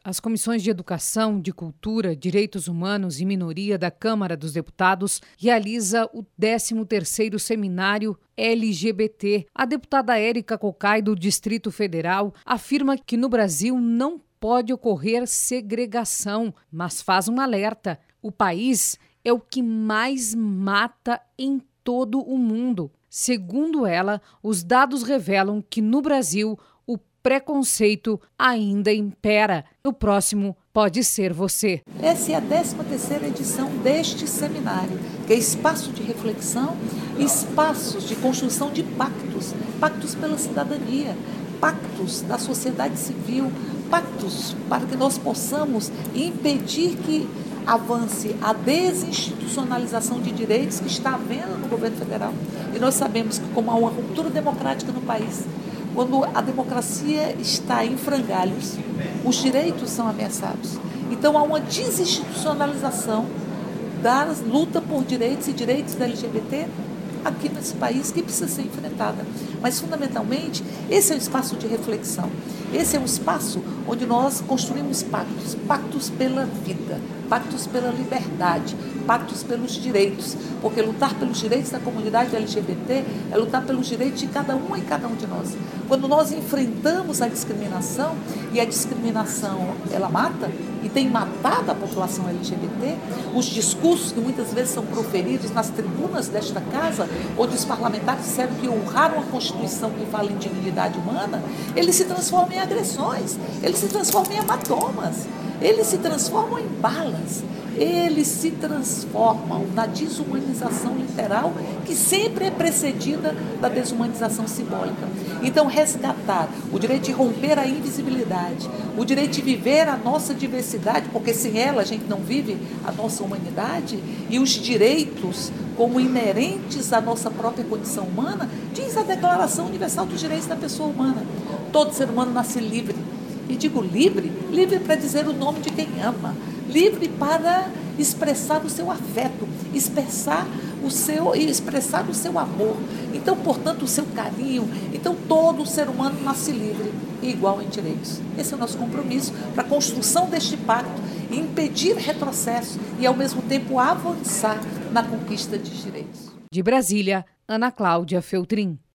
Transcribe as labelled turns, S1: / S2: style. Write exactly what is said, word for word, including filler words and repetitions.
S1: As comissões de Educação, de Cultura, Direitos Humanos e Minoria da Câmara dos Deputados realiza o décimo terceiro Seminário L G B T. A deputada Érica Cocai, do Distrito Federal, afirma que no Brasil não pode ocorrer segregação, mas faz um alerta. O país é o que mais mata em todo o mundo. Segundo ela, os dados revelam que no Brasil o preconceito ainda impera. O próximo pode ser você.
S2: Essa é a décima terceira edição deste seminário, que é espaço de reflexão, espaços de construção de pactos, pactos pela cidadania, pactos da sociedade civil, pactos para que nós possamos impedir que avance a desinstitucionalização de direitos que está havendo no governo federal. E nós sabemos que, como há uma ruptura democrática no país, quando a democracia está em frangalhos, os direitos são ameaçados. Então há uma desinstitucionalização da luta por direitos e direitos da L G B T aqui nesse país, que precisa ser enfrentada. Mas, fundamentalmente, esse é um espaço de reflexão. Esse é um espaço onde nós construímos pactos, pactos pela vida, pactos pela liberdade, pactos pelos direitos, porque lutar pelos direitos da comunidade L G B T é lutar pelos direitos de cada um e cada um de nós. Quando nós enfrentamos a discriminação, e a discriminação, ela mata, e tem matado a população L G B T, os discursos que muitas vezes são proferidos nas tribunas desta casa, onde os parlamentares disseram que honraram a Constituição que fala em dignidade humana, eles se transformam em agressões, eles se transformam em hematomas, eles se transformam em balas, eles se transformam na desumanização literal, que sempre é precedida da desumanização simbólica. Então, resgatar o direito de romper a invisibilidade, o direito de viver a nossa diversidade, porque sem ela a gente não vive a nossa humanidade, e os direitos como inerentes à nossa própria condição humana, diz a Declaração Universal dos Direitos da Pessoa Humana. Todo ser humano nasce livre. E digo livre, livre para dizer o nome de quem ama, livre para expressar o seu afeto, expressar o seu, expressar o seu amor. Então, portanto, o seu carinho. Então, todo ser humano nasce livre e igual em direitos. Esse é o nosso compromisso para a construção deste pacto, impedir retrocesso e, ao mesmo tempo, avançar na conquista de direitos.
S1: De Brasília, Ana Cláudia Feltrin.